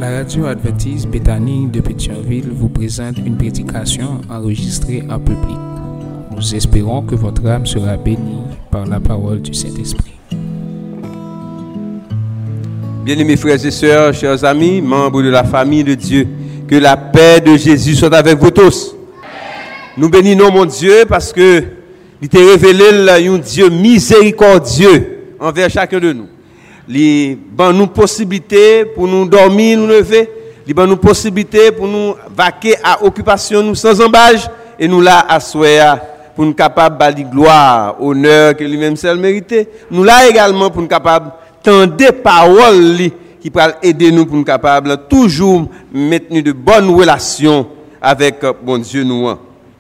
La radio adventiste Béthanie de Pétionville vous présente une prédication enregistrée en public. Nous espérons que votre âme sera bénie par la parole du Saint-Esprit. Bien-aimés frères et sœurs, chers amis, membres de la famille de Dieu, que la paix de Jésus soit avec vous tous. Nous bénissons mon Dieu parce que il t'a révélé un Dieu miséricordieux envers chacun de nous. Il donne nous possibilité pour nous dormir, nous lever. Il donne nous possibilité pour nous vaquer à occupation nous sans embâche et nous là asseoir pour nous capables de gloire, honneur que lui-même seul mérité. Nous là également pour nous capables tendre des paroles qui peuvent aider nous pour nous capables toujours maintenir de bonnes relations avec bon Dieu nous.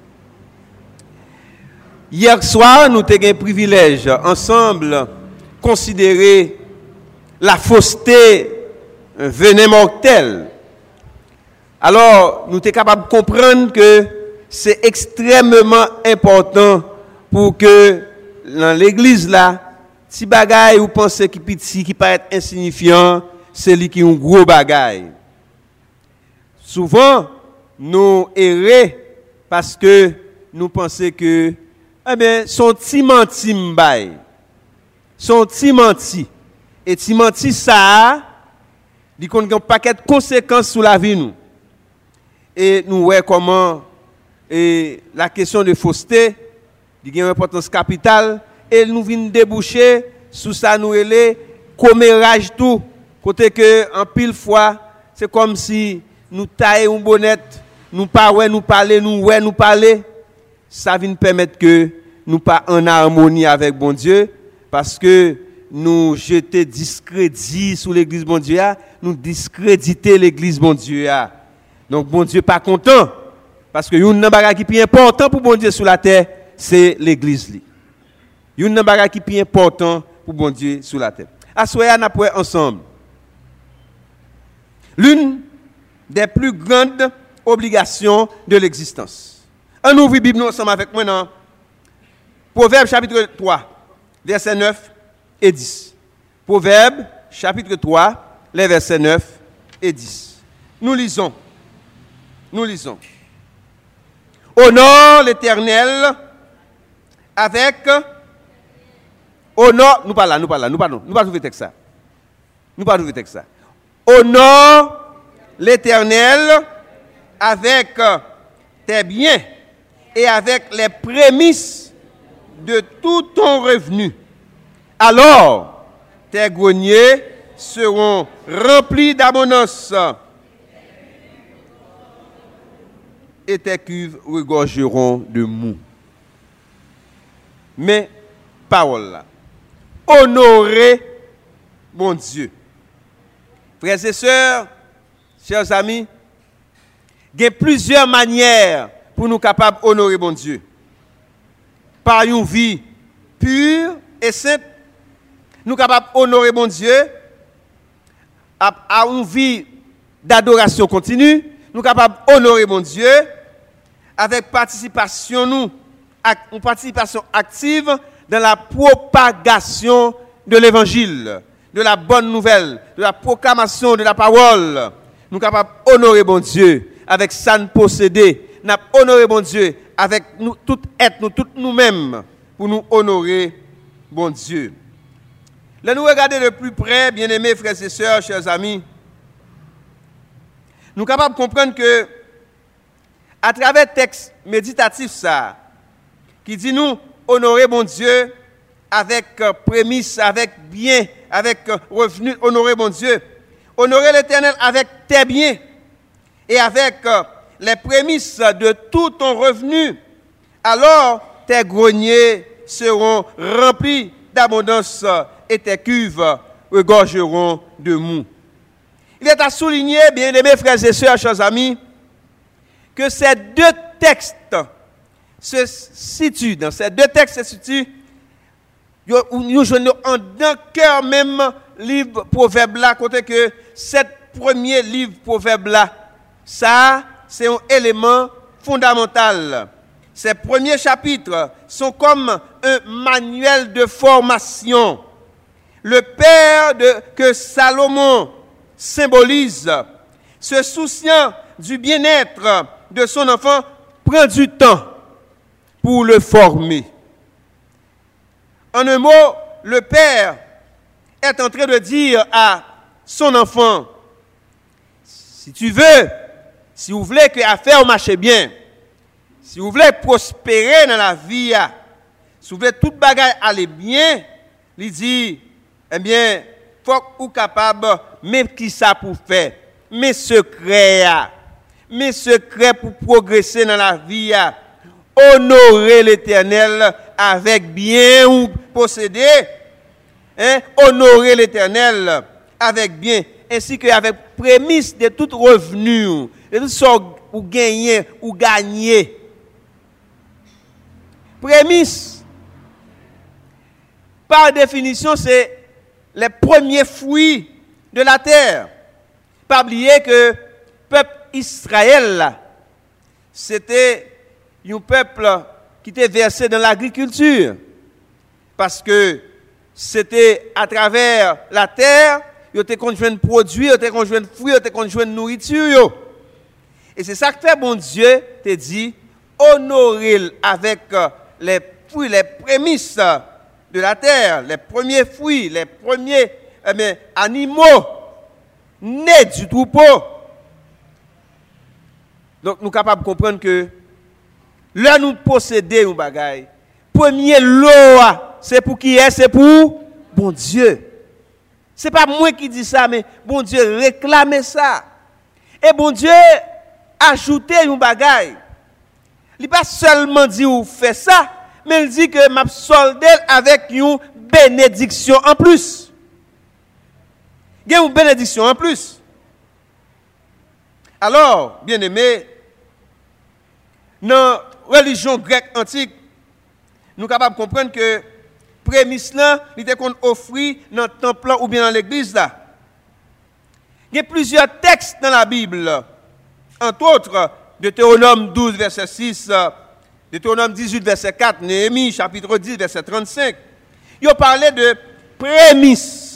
Hier soir, nous avons eu un privilège ensemble considérer la fausseté, un venin mortel. Alors, nous sommes capables de comprendre que c'est extrêmement important pour que dans l'église là, si bagaille ou pensez qui petit, qui paraît insignifiant, c'est lui qui est un gros bagaille. Souvent, nous errons parce que nous pensons que, son petit menti m'baille. Son petit menti. Et petit menti ça, il y a un paquet de conséquences sur la vie nous. Et nous voyons comment la question de fausseté, il y a une importance capitale, et nous venons déboucher sous ça nous les commérage tout. Côté que en pile fois, c'est comme si nous taillons une bonnette, nous parler, ça vient permettre que nous pas en harmonie avec bon Dieu, parce que nous jeter discrédit sur l'église bon Dieu, nous discréditer l'église bon Dieu. Donc bon Dieu pas content, parce que une bagage qui est important pour bon Dieu sur la terre, c'est l'église li. Une bagage qui est important pour bon Dieu sur la terre. Assoya n'a pas ensemble. L'une des plus grandes obligations de l'existence. On ouvre la Bible ensemble avec moi dans Proverbe chapitre 3, versets 9 et 10. Proverbe chapitre 3, les versets 9 et 10. Nous lisons. Honore l'Éternel avec honore, nous pas trouver texte ça. Honore l'Éternel avec tes biens et avec les prémices de tout ton revenu. Alors, tes greniers seront remplis d'abondance et tes cuves regorgeront de mou. Mais, parole là, honorez mon Dieu. Frères et sœurs, chers amis, il y a plusieurs manières pour nous capables d'honorer mon Dieu. Par une vie pure et sainte, nous sommes capables d'honorer mon Dieu. À une vie d'adoration continue, nous sommes capables d'honorer mon Dieu avec participation active dans la propagation de l'évangile, de la bonne nouvelle, de la proclamation de la parole. Nous sommes capables d'honorer mon Dieu avec ça nous posséder. Nous honorer mon Dieu avec nous tout être, nous tous nous-mêmes pour nous honorer mon Dieu. Là nous regarder de plus près, bien-aimés frères et sœurs, chers amis, nous sommes capables de comprendre que à travers le texte méditatif ça, qui dit nous honorer mon Dieu avec prémisse, avec bien, avec revenu, honorer mon Dieu, honorer l'Éternel avec tes biens et avec les prémices de tout ton revenu, alors tes greniers seront remplis d'abondance et tes cuves regorgeront de mou. Il est à souligner, bien-aimés frères et sœurs, chers amis, que ces deux textes se situent, nous jouons en d'un cœur même livre proverbe là, côté que cet premier livre proverbe là, ça c'est un élément fondamental. Ces premiers chapitres sont comme un manuel de formation. Le père que Salomon symbolise se souciant du bien-être de son enfant, prend du temps pour le former. En un mot, le père est en train de dire à son enfant, si tu veux, si vous voulez que l'affaire marche bien, si vous voulez prospérer dans la vie, si vous voulez toute bagaille aller bien, il dit, eh bien, faut que vous capable, même qui ça pour faire, mes secrets pour progresser dans la vie, honorer l'Éternel avec bien ou posséder, honorer l'Éternel avec bien, ainsi qu'avec prémisse de tout revenu, de tout ce ou gagner. Prémisse, par définition, c'est les premiers fruits de la terre. Pas oublier que le peuple Israël, c'était un peuple qui était versé dans l'agriculture. Parce que c'était à travers la terre, ils étaient conjoints de produits, ils étaient conjoints de fruits, ils étaient conjoints de nourriture. Et c'est ça que fait bon Dieu te dit, honorer avec les fruits, les prémices de la terre, les premiers fruits, les premiers animaux nés du troupeau. Donc nous sommes capables de comprendre que là nous possédons nos bagailles. Premier lot, c'est pour qui est? C'est pour bon Dieu. Ce n'est pas moi qui dis ça, mais bon Dieu réclame ça. Et bon Dieu ajouter nos bagailles. Il n'a pas seulement dit ou fait ça, mais il dit que m'a soldé avec une bénédiction en plus. Il y a une bénédiction en plus. Alors, bien aimé, dans la religion grecque antique, nous sommes capables de comprendre que prémisse là, il était qu'on offrit dans le temple ou bien dans l'église là. Il y a plusieurs textes dans la Bible, entre autres Deutéronome 12 verset 6, Deutéronome 18 verset 4, Néhémie chapitre 10 verset 35. Il parlait de prémisse.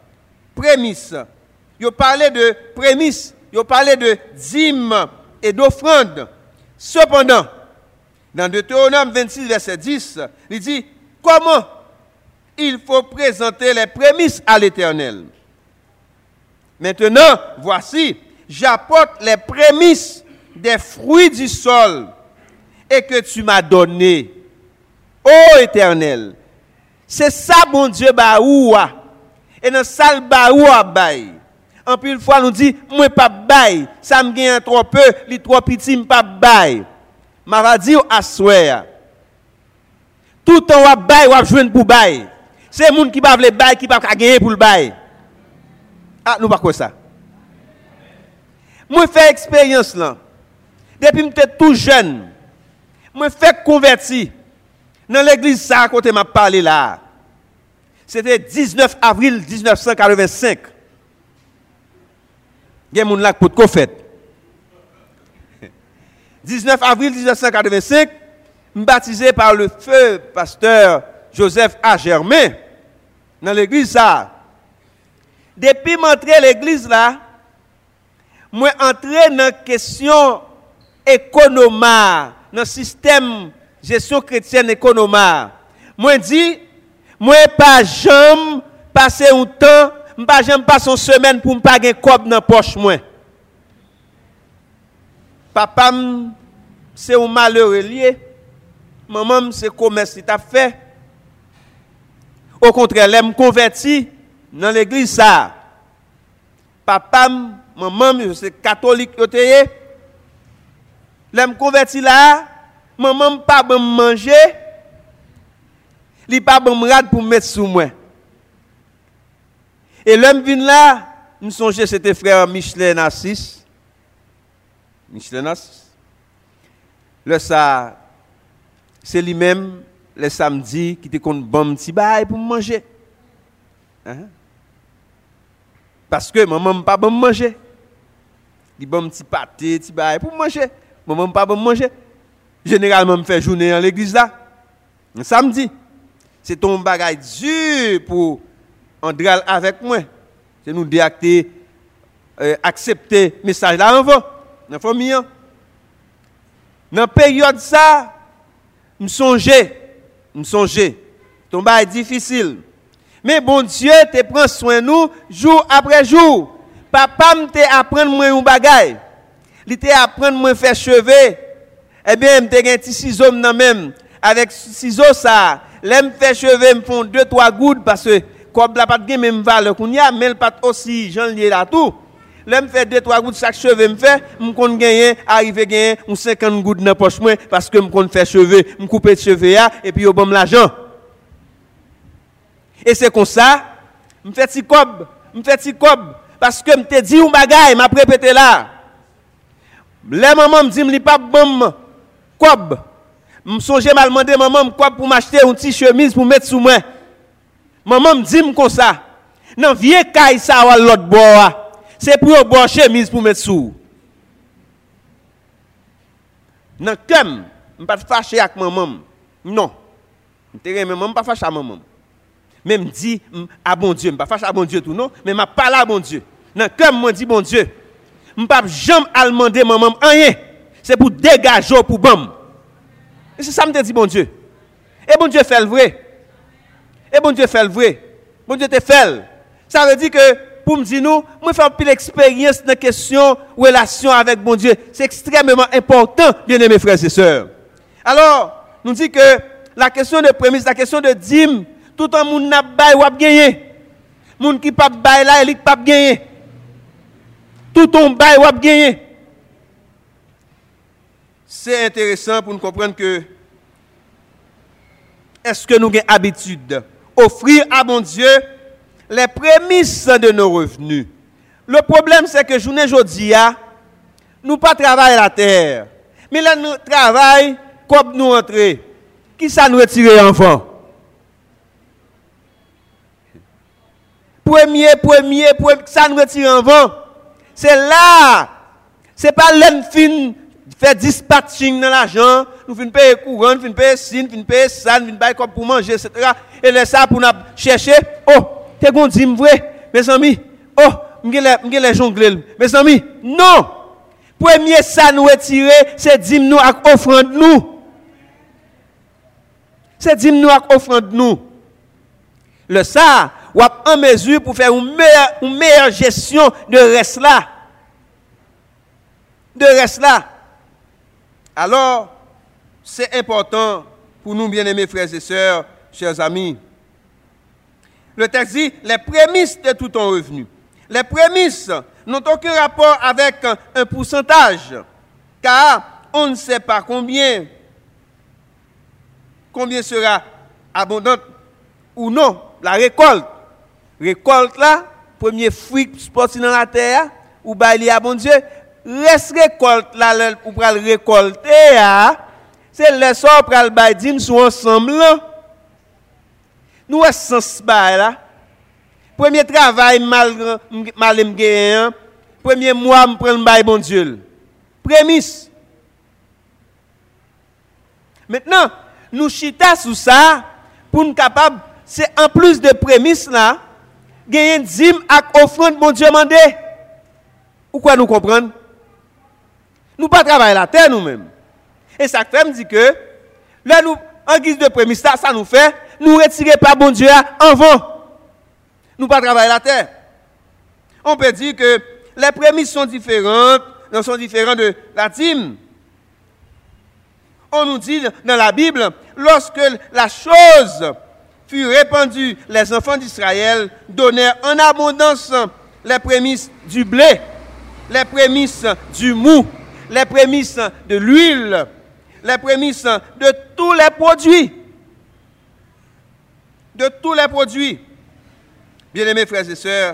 Il parlait de prémisse. Il parlait de dîmes et d'offrandes. Cependant, dans Deutéronome 26 verset 10, il dit comment il faut présenter les prémices à l'Éternel. Maintenant, voici, j'apporte les prémices des fruits du sol et que tu m'as donné, ô Éternel. C'est ça, bon Dieu, baoua. Et dans ça, baoua bail. En plus, une fois, nous dit, moi, pas bail. Ça me gagne trop peu, les trop petits, pas bail. Ma va dire à souhait. Tout le temps, bail, ou jouer pour bail. C'est les gens qui ne veulent pas bail, qui ne veulent pas gagner pour le bail. Ah, nous pas quoi ça. Moi, fais expérience là. Depuis que j'étais tout jeune, moi, fais converti. Dans l'église, ça, à côté m'a parlé là. C'était 19 avril 1985. Il y a des gens là pour te faire. 19 avril 1985, baptisé par le feu pasteur Joseph A. Germain dans l'église ça. Depuis m'entrer à l'église là, moi entrer dans question économie, dans système gestion chrétienne économie. Moi dit, moi pas jamais passer un temps, pas jamais passer une semaine pour me pas gagner cob dans poche moi. Papa c'est un malheureux lié. Maman c'est commerce qui t'a fait. Au contraire, elle me converti dans l'église ça. Papa, maman, c'est catholique yoté. Elle me converti là, maman pas bon manger. Li pas bon rad pour mettre sous moi. Et l'homme vient là, me songe c'était frère Michelin Assis. Michelin Assis. Le ça c'est lui-même le samedi qui te compte bon petit bail pour manger. Hein? Parce que maman pas bon manger. Il bon petit pâté, petit bail pour manger. Maman pas bon manger. Généralement me fait journée dans l'église là. Samedi. C'est ton bagage dur pour Andral avec moi. C'est nous déacter accepter le message là avant, dans la famille. Dans la période ça, me songe, ton bail difficile. Mais bon Dieu te prend soin de nous jour après jour. Papa me apprendre moi un bagay. Il te apprendre moi faire cheveux. Eh bien, me te gen ti ciseau nan même avec ciseau ça, l'aime faire cheveux me font 2-3 gouttes parce que comme la pas gen même valeur qu'on y a, mais pas aussi Jean lié là tout. L'aime fait 2-3 gouttes chaque cheveux me fait, me kon gagner arriver gagner 50 gouttes dans poche moi parce que me kon faire cheveux, me couper de cheveux là et puis yo bon l'argent. Et c'est comme ça, me fait ti cob parce que me te dit un bagay, m'a répété là. Les maman me dit me li pas bon cob. Me songe mal demander maman me cob pour m'acheter une petite chemise pour mettre sous moi. Maman me dit comme ça. Nan vieux caille ça ou l'autre bois. C'est pour boire chemise pour mettre sous. Nan kem, me pas fâché avec maman. Non. Me te maman pas fâché avec maman. Mais me dit à bon Dieu, me pas fâché à bon Dieu tout non, mais m'a parlé à bon Dieu. Nan kem me dit bon Dieu. Je ne peux jamais demander maman rien. C'est pour dégager pour bam. Et c'est ça que me dit bon Dieu. Et bon Dieu fait le vrai. Bon Dieu te fait. Ça veut dire que pour me dire nous, moi faire plus l'expérience dans la question relation avec bon Dieu. C'est extrêmement important, bien-aimés frères et sœurs. Alors, nous dit que la question de prémisse, la question de dîme, tout le monde n'a pas gagné. Moun qui pas bail là, il pas gagné. Tout ton bail ou gagné. C'est intéressant pour nous comprendre que est-ce que nous avons habitude offrir à bon Dieu les prémices de nos revenus. Le problème c'est que journée aujourd'hui nous pas travailler la terre. Mais là nous travaillons comme nous entrer. Qui ça nous retirer enfant? Premier, ça nous retire enfant. C'est là, c'est pas l'enfin faire dispatching dans l'argent, nous fin payer courant, nous fin payer signe, fin payer ça, nous fin payer comme pour manger, etc. Et là ça pour nous chercher, oh, t'es gon dit vrai, mes amis, oh, m'gè les jongler, mes amis, non. Premier ça nous retirer, c'est dîme nous ak offrande nous. C'est dîme nous ak offrande nous. Le ça ou en mesure pour faire une meilleure gestion de reste là. Alors, c'est important pour nous, bien-aimés frères et sœurs, chers amis. Le texte dit, les prémices de tout ton revenu. Les prémices n'ont aucun rapport avec un pourcentage, car on ne sait pas combien sera abondante ou non la récolte. Récolte là, premier fruit sportif dans la terre, ou baili à bon Dieu, reste récolte là, ou pral récolter, c'est le sort pral bail dim sous ensemble. Nous est sens bail là. Premier travail mal m'gagner, premier mois me prendre bail bon Dieu. Prémisse. Maintenant, nous chita sous ça pour nous capable, c'est en plus de prémisse là, gagner dîme ak offrande bon Dieu mandé. Ou quoi nous comprendre? Nous pas travailler la terre nous-mêmes. Et ça fait me dit que là nous en guise de prémisse ça nous fait nous retirer pas bon Dieu avant. Nous pas travailler la terre. On peut dire que les prémices sont différentes de la dîme. On nous dit dans la Bible, lorsque la chose fut répandue, les enfants d'Israël donnèrent en abondance les prémices du blé, les prémices du mou, les prémices de l'huile, les prémices de tous les produits. De tous les produits. Bien-aimés frères et sœurs,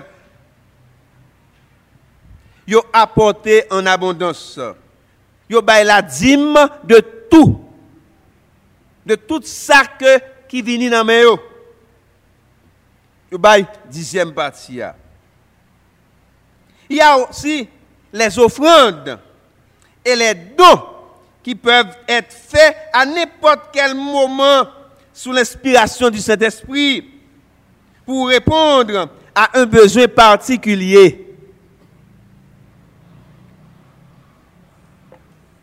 ils ont apporté en abondance. Ils ont baillé la dîme de tout. De tout ça qui vient dans mes yo. Ils ont baillé 10e partie. Il y a aussi les offrandes et les dons qui peuvent être faits à n'importe quel moment sous l'inspiration du Saint-Esprit pour répondre à un besoin particulier.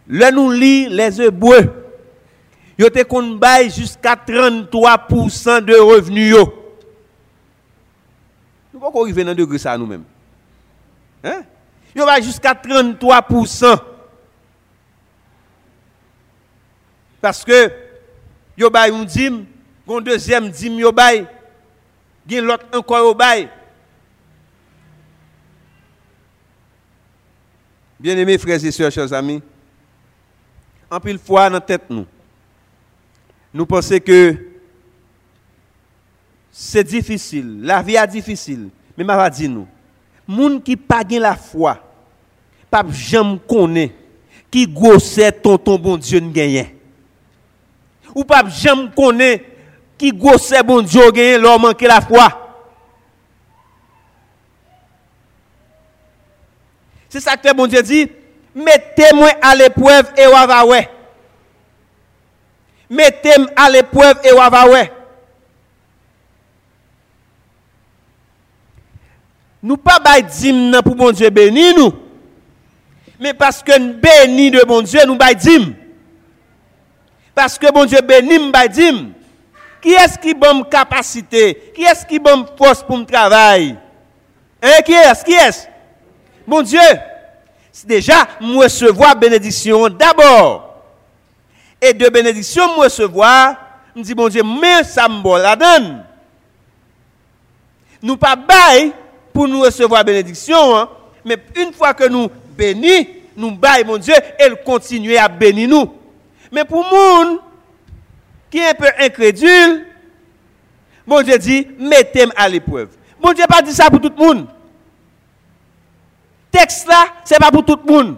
Là nous lit les Hébreux. Yo te kon bay jusqu'à 33% de revenus yo. Nous pas arriver dans degré ça nous-mêmes. Hein? Yo bay jusqu'à 33%. Parce que yo bay un dîme, gon deuxième dîme yo bay, gen l'autre encore yo bay. Bien-aimés frères et sœurs, chers amis, en pile fois dans tête nous pensons que c'est difficile, la vie est difficile, mais m'a va dire nous, moun qui pas gen la foi, pas jamais connaît qui gossait tonton bon Dieu n'gagne. Ou pas jamais connaît qui gossait bon Dieu gagne l'homme manque la foi. C'est ça que bon Dieu dit, mettez-moi à l'épreuve et on va ouais. Mettez-moi à l'épreuve et on va ouais. Nous pas bail dîme pour bon Dieu bénir nous. Mais parce que nous bénis de bon Dieu, nous bail dîme. Parce que bon Dieu bénit nous bail dîme. Qui est-ce qui bonne capacité? Qui est-ce qui bonne force pour me travailler? Hein, qui est-ce? Bon Dieu, déjà, moi recevoir bénédiction d'abord. Et de bénédiction, moi recevoir, me dit bon Dieu, mais ça me la donne. Nous pas bail pour nous recevoir bénédiction, hein, mais une fois que nous bénis, nous bail mon Dieu, elle continue à bénir nous. Mais pour monde qui est un peu incrédule, bon Dieu dit, mettez-moi à l'épreuve. Bon Dieu pas dit ça pour tout le monde. Texte là, c'est pas pour tout le monde.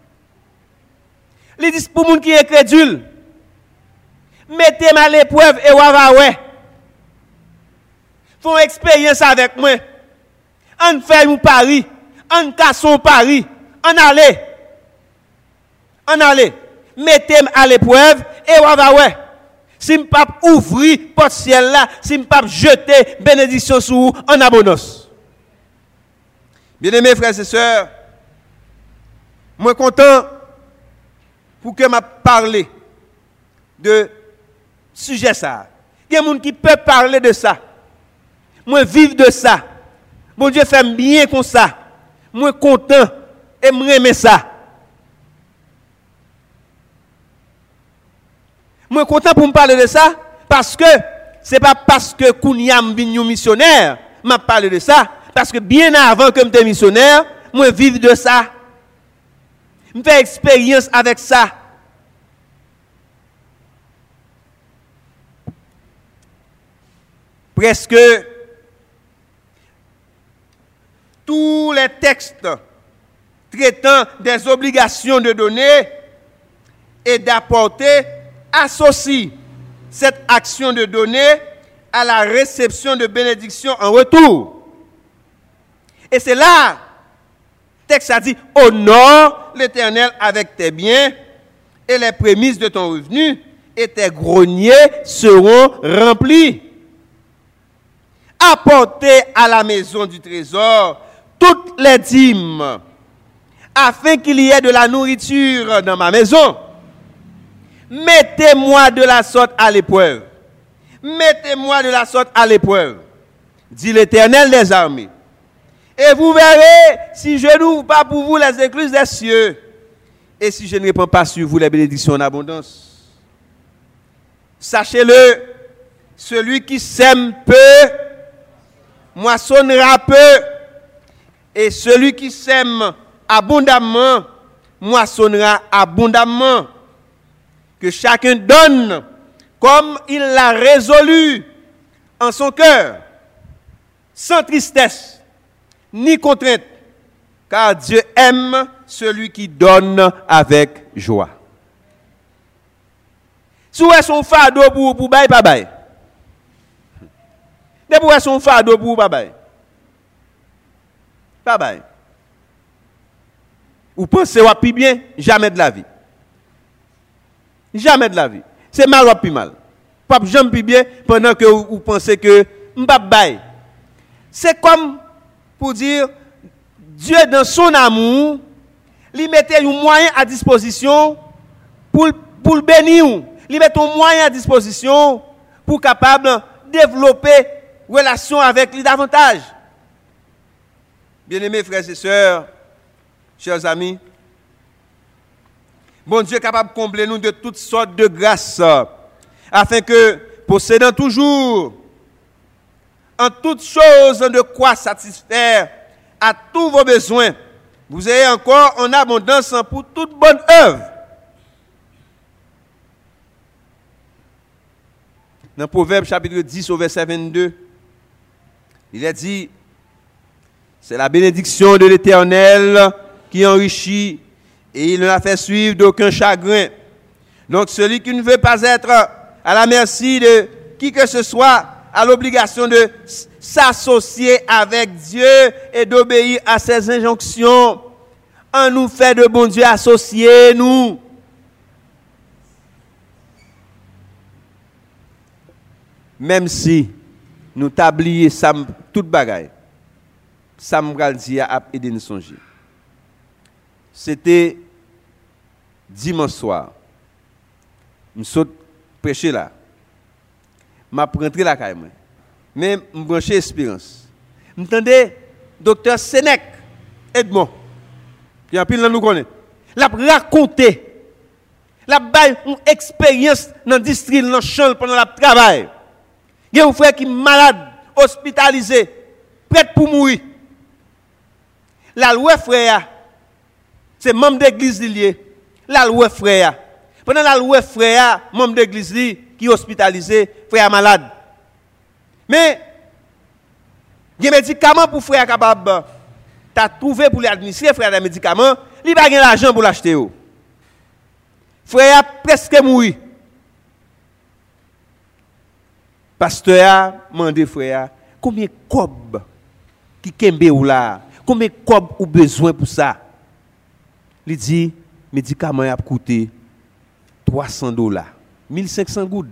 Il dit pour monde qui est incrédule. Mettez-moi à l'épreuve et on va ouais. Font expérience avec moi. On fait un pari, on casse un pari, on allez. Mettez-moi à l'épreuve et on va ouais. Si je ne pas ouvrir porte ciel là, si je ne pas jeter bénédiction sur vous en abonnos. Bien-aimés frères et sœurs, moi content pour que m'a parlé de sujet ça. Il y a des gens qui peuvent parler de ça. Moi vivre de ça. Bon Dieu fait bien comme ça. Moi content et moi aimer ça. Moi content pour me parler de ça parce que c'est pas parce que Kounyam vinn missionnaire m'a parlé de ça, parce que bien avant que j'étais missionnaire, moi vivre de ça. Je fais expérience avec ça. Presque tous les textes traitant des obligations de donner et d'apporter associent cette action de donner à la réception de bénédictions en retour. Et c'est là, le texte a dit, honore l'Éternel avec tes biens et les prémices de ton revenu et tes greniers seront remplis. Apportez à la maison du trésor toutes les dîmes afin qu'il y ait de la nourriture dans ma maison. Mettez-moi de la sorte à l'épreuve. Mettez-moi de la sorte à l'épreuve, dit l'Éternel des armées. Et vous verrez si je n'ouvre pas pour vous les écluses des cieux et si je ne répands pas sur vous les bénédictions en abondance. Sachez-le, celui qui sème peu, moissonnera peu. Et celui qui sème abondamment, moissonnera abondamment. Que chacun donne comme il l'a résolu en son cœur, sans tristesse, ni contrainte, car Dieu aime celui qui donne avec joie. Si vous avez son fardeau pour bail, pas bail. Si vous avez son fardeau pour pas bail. Pas bail. Vous pensezว่าplus bien, jamais de la vie. Jamais de la vie. C'est mal ou plus mal. Pas jamais plus bien pendant que vous pensez que m'pa bail. C'est comme pour dire Dieu dans son amour, lui mettait un moyen à disposition pour le bénir, il met un moyen à disposition pour capable développer relation avec lui davantage. Bien-aimés frères et sœurs, chers amis, bon Dieu est capable de combler nous de toutes sortes de grâces, afin que, possédant toujours en toutes choses de quoi satisfaire à tous vos besoins, vous ayez encore en abondance pour toute bonne œuvre. Dans Proverbe chapitre 10 au verset 22, il est dit, c'est la bénédiction de l'Éternel qui enrichit et il ne la fait suivre d'aucun chagrin. Donc celui qui ne veut pas être à la merci de qui que ce soit a l'obligation de s'associer avec Dieu et d'obéir à ses injonctions. En nous fait de bon Dieu associer nous. Même si nous tablions toute bagaille, ça me dit à aider nous songer. C'était dimanche soir. Je saute prêcher là. Je suis rentré là quand même. Mais je branché Espérance. M'entendez, docteur Sénèque Edmond. Il y a un pile nous connaît. L'a raconté. L'a bail une expérience dans le district dans champ pendant le travail. Il y a un frère qui est malade, hospitalisé, prêt pour mourir. La loi frère, c'est membre d'église lié. La loi frère. Pendant la loi frère, membre d'église qui est hospitalisé, frère malade. Mais il y a des médicaments pour frère capable. Tu as trouvé pour l'administrer frère des médicaments, il n'a pas l'argent pour l'acheter. Frère a presque mouru. Pasteur a demandé frère, combien de cob qui kembe ou là, combien de cob ou besoin pour ça? Il dit, médicament a coûté $300, 1500 gouttes.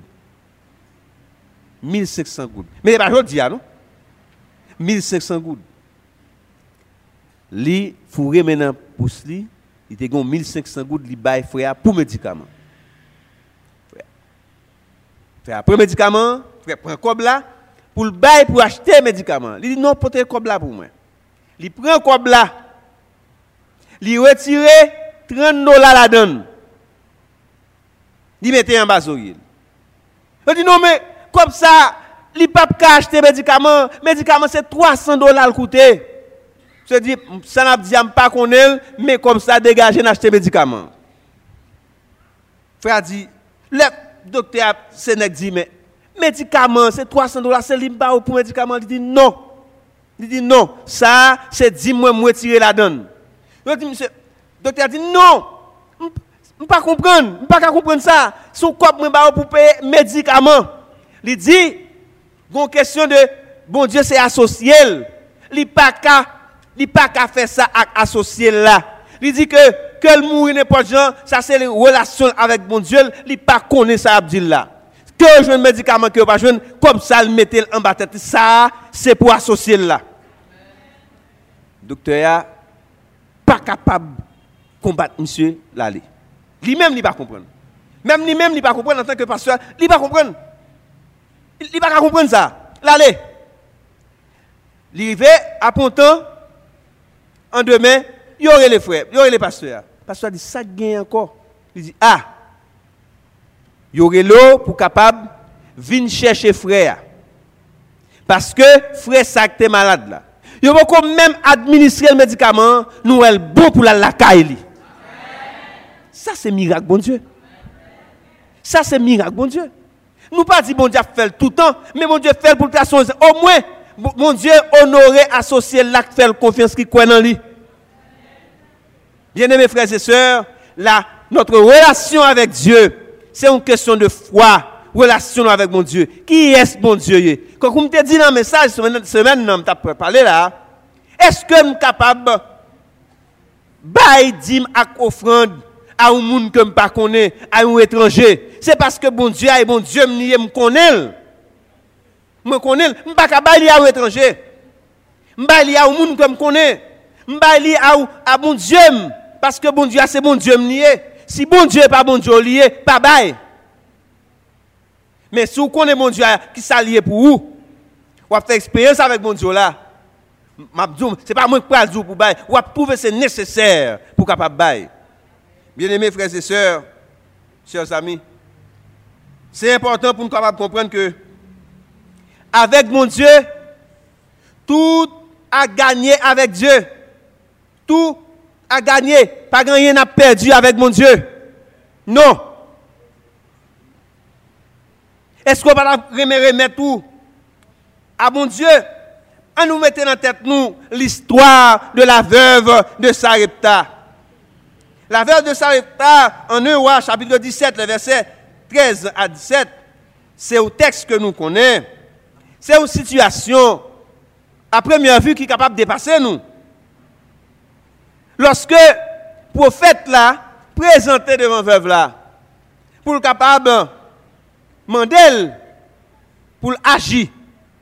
1500 gouttes. Mais il n'y a pas de dire, non? 1500 gouttes. Li fourré maintenant pour lui, il te gon 1500 gouttes li bail frère pour médicament. Frère après médicament, frère prend cob là pour le bail pour acheter médicament. Il dit non porter cob là pour moi. Il prend cob là. Il retire $30 la donne. Il mettait en bas Il dit non mais comme ça, il pas acheter médicament, c'est $300 coûter. Je dis, ça n'a pas connaît, mais comme ça, dégager d'acheter médicaments. Frère dit, le docteur Sénèque dit, mais médicaments, c'est $300, c'est l'imba pour médicaments. Il dit non. Il dit non, ça, c'est 10 mois, moi tirer la donne. Je dis, monsieur, le docteur dit non, je ne peux pas comprendre ça. Son corps, moi, pour payer médicaments. Il dit, une question de, bon Dieu, c'est associé. Il pas qu'à faire ça associé là. Il dit que le mourir n'importe quoi, ça c'est les relations avec bon Dieu, il pas connaît ça Abdil là. Que je un médicament que pas jeune comme ça le mettre en bas tête, ça c'est pour associer là. Docteur pas capable de combattre monsieur l'aller. Lui-même il pas comprendre. Même lui-même il pas comprendre en tant que pasteur, il pas comprendre. Il pas comprendre ça. L'aller. L'arrivée à Ponton en demain, il y aurait les frères, il y aurait les pasteurs. Le pasteur dit ça gagne encore. Il dit ah, il y aurait l'eau pour capable venir chercher frère. Parce que frère ça qui est malade là. Il va quand même administrer le médicament, nous elle bon pour la caille. Ça c'est miracle bon Dieu. Ça c'est miracle bon Dieu. Nous pas dit bon Dieu fait tout le temps, mais bon Dieu fait pour ta chose au moins mon Dieu honoré associé l'acte faire confiance qui croit en lui. Bien-aimés frères et sœurs, notre relation avec Dieu, c'est une question de foi, relation avec mon Dieu. Qui est mon Dieu? Quand vous me dit dans le message, semaine, nous avons parlé là, est-ce que nous sommes capables de bailler ak offrande à un monde que je ne connais pas, à un étranger? C'est parce que bon Dieu me connaît. Je connais, je ne peux pas bailler à un étranger. Je bailler à un monde que je connais. Je bailler à mon Dieu parce que bon Dieu c'est bon Dieu me lié. si bon Dieu pas bon Dieu lié, pas bail. Mais si vous connaissez bon Dieu qui s'allie pour vous, vous avez fait expérience avec bon Dieu là. C'est pas moi qui parle pour bail, vous avez trouvé c'est nécessaire pour capable bail. Bien-aimés frères et sœurs, chers amis, c'est important pour nous capables comprendre que avec mon Dieu, tout a gagné avec Dieu. Tout a gagné. Pas gagné n'a perdu avec mon Dieu. Non. Est-ce qu'on va remettre tout à mon Dieu? On nous mettait dans la tête nous l'histoire de la veuve de Sarepta. La veuve de Sarepta, en 1 Roi, chapitre 17, le verset 13 à 17, c'est au texte que nous connaissons. C'est une situation, à première vue, qui est capable de dépasser nous. Lorsque le prophète là, présenté devant veuve là, pour le capable demander, pour agir.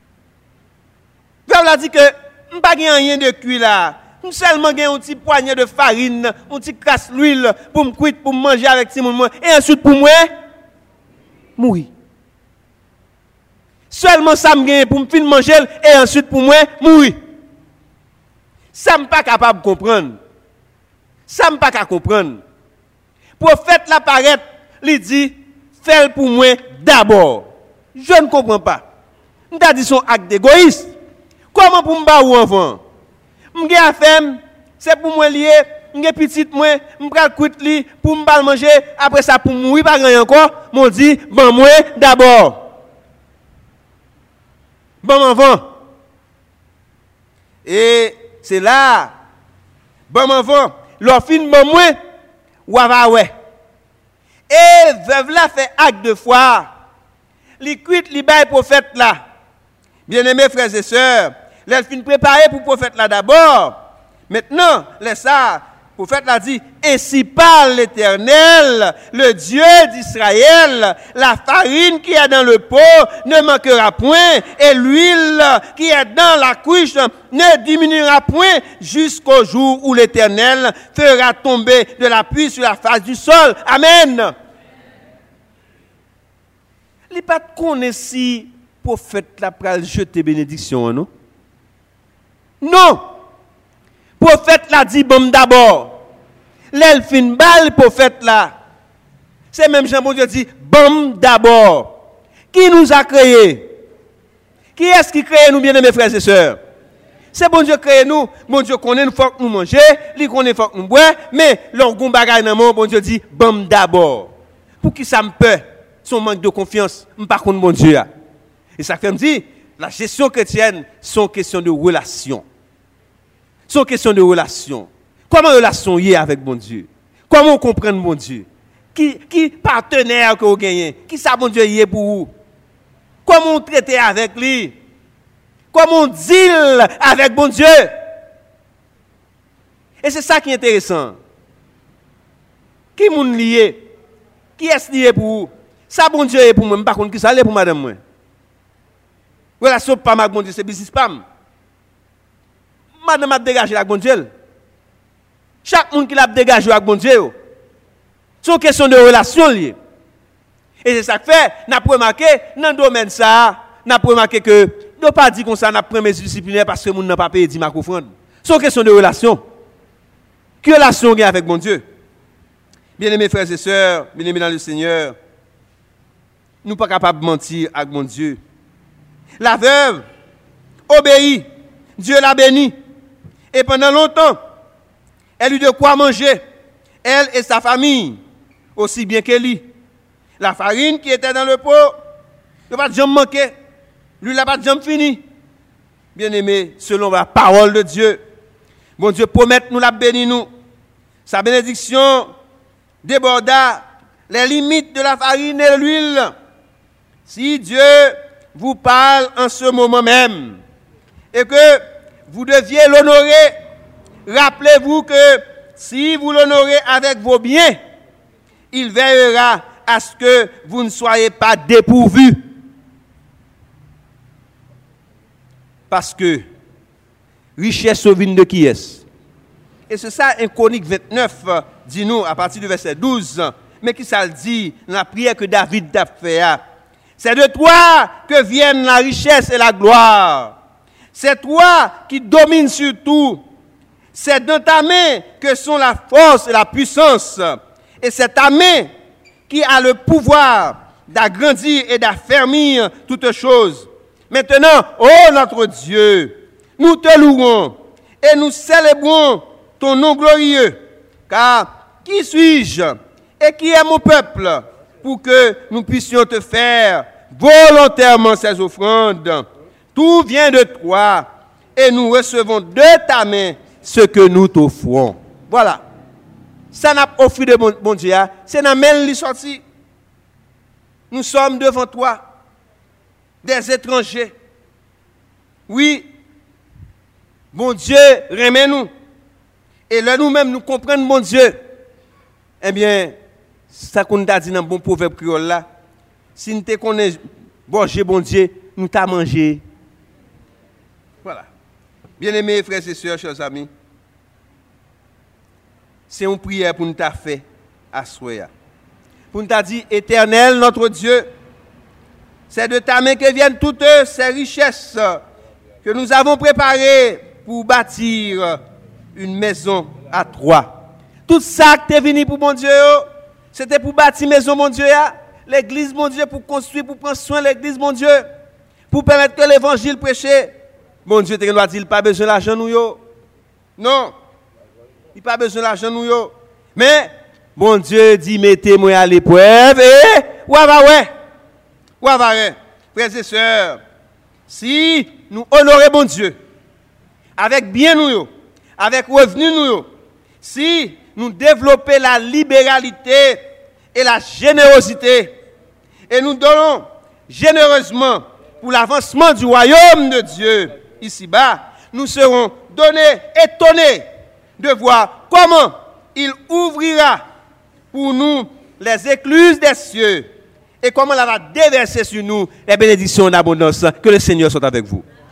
Veuve là dit que, je n'ai pas rien de cuit là. Je seulement un petit poignet de farine, un petit casse l'huile pour me cuire, pour me manger avec tout le monde. Et ensuite pour moi, mourir. Seulement ça me gagne pour me finir manger et ensuite pour moi, mourir. Ça ne suis pas capable de comprendre. Ça ne pas capable de comprendre. Prophète la paraît, il dit, fais pour moi d'abord. Je ne comprends pas. Nous avons dit son acte d'égoïsme. Comment pour me battre ou enfant? Je suis femme, c'est pour moi lié, je suis petite, je vais cuire pour me manger, après ça pour mourir, pas rien encore. M'ont dit, bon, moi d'abord. Bon, enfant. Et c'est là, bon, enfant, leur fin, bon, moi, ou ouais. Et veuve là fait acte de foi. Li cuite, li bail prophète là. Bien-aimés frères et sœurs, les fin préparé pour prophète là d'abord. Maintenant, laisse ça, prophète l'a dit, ainsi parle l'Éternel, le Dieu d'Israël, la farine qui est dans le pot ne manquera point, et l'huile qui est dans la couche ne diminuera point jusqu'au jour où l'Éternel fera tomber de la pluie sur la face du sol. Amen. Il n'est pas de connaître si prophète la pral jeter bénédiction, non? Non. Prophète l'a dit bon d'abord. L'elfine bal prophète là. C'est même Jean bon Dieu dit bon d'abord. Qui nous a créé? Qui est-ce qui crée nous, bien-aimés frères et sœurs? C'est bon Dieu créé nous. Bon Dieu connaît nous faut que nous manger, lui connaît faut que nous boire, mais l'orgon bagaille dans mon bon Dieu dit bon d'abord. Pour qui ça me peut? Son manque de confiance, par contre bon Dieu. Et ça fait me dire la gestion chrétienne sont question de relation. Sont question de relation. Comment relation y est avec bon Dieu? Comment on comprend bon Dieu? Qui partenaire que vous gagnez? Qui ça bon Dieu y est pour vous? Comment on traite avec lui? Comment on deal avec bon Dieu? Et c'est ça qui est intéressant. Qui moun lié? Qui est lié pour vous? Ça bon Dieu est pour moi, par contre qui ça est pour madame moi? Relation pas avec bon Dieu, c'est business pam. Madame a dégagé avec bon Dieu. Chaque monde qui l'a dégagé avec bon Dieu. C'est une question de relation liée. Et c'est ça que fait, n'a pas remarqué dans le domaine ça, n'a pas remarqué que ne pas dire comme ça n'a pas mesure disciplinaire parce que monde n'a pas payé 10 ma offrande. C'est une question de relation. Quelle relation il y a avec bon Dieu? Bien-aimés frères et sœurs, bien-aimés dans le Seigneur, nous ne sommes pas capables de mentir avec mon Dieu. La veuve obéit, Dieu l'a béni. Et pendant longtemps, elle eut de quoi manger, elle et sa famille, aussi bien que lui. La farine qui était dans le pot, ne va pas jamais manquer, lui n'a pas jamais fini. Bien-aimé, selon la parole de Dieu, bon Dieu promet nous la béni nous. Sa bénédiction déborda les limites de la farine et de l'huile. Si Dieu vous parle en ce moment même et que vous deviez l'honorer, rappelez-vous que si vous l'honorez avec vos biens, il veillera à ce que vous ne soyez pas dépourvus. Parce que richesse vient de qui est? Et c'est ça, un Chronique 29, dit-nous, à partir du verset 12, mais qui ça le dit, dans la prière que David a fait. C'est de toi que viennent la richesse et la gloire. C'est toi qui domines sur tout. C'est dans ta main que sont la force et la puissance. Et c'est ta main qui a le pouvoir d'agrandir et d'affermir toutes choses. Maintenant, ô notre Dieu, nous te louons et nous célébrons ton nom glorieux. Car qui suis-je et qui est mon peuple pour que nous puissions te faire volontairement ces offrandes? Tout vient de toi et nous recevons de ta main ce que nous t'offrons. Voilà. Ça n'a pas offert de bon Dieu. C'est dans la main sorti. Nous sommes devant toi, des étrangers. Oui, bon Dieu, remet-nous. Et là, nous-mêmes, nous comprenons, bon Dieu. Eh bien, ça qu'on t'a dit dans le bon proverbe créole là, si nous te connaissons, bon Dieu, nous t'a mangé. Voilà. Bien-aimés frères et sœurs, chers amis, c'est une prière pour nous t'a fait à soi. Pour nous t'a dit, Éternel, notre Dieu, c'est de ta main que viennent toutes ces richesses que nous avons préparées pour bâtir une maison à trois. Tout ça qui est venu pour mon Dieu, c'était pour bâtir une maison, mon Dieu. L'église, mon Dieu, pour construire, pour prendre soin de l'église, mon Dieu. Pour permettre que l'évangile prêché. Mon Dieu, tu dois dire, il n'a pas besoin de l'argent, nous. Non. Il n'a pas besoin de l'argent, nous. Mais, mon Dieu dit, mettez-moi à l'épreuve. Et, ouais. Frères et sœurs, si nous honorons mon Dieu, avec bien nous, avec revenu nous, si nous développons la libéralité et la générosité, et nous donnons généreusement pour l'avancement du royaume de Dieu ici-bas, nous serons étonnés de voir comment il ouvrira pour nous les écluses des cieux et comment il va déverser sur nous les bénédictions d'abondance. Que le Seigneur soit avec vous.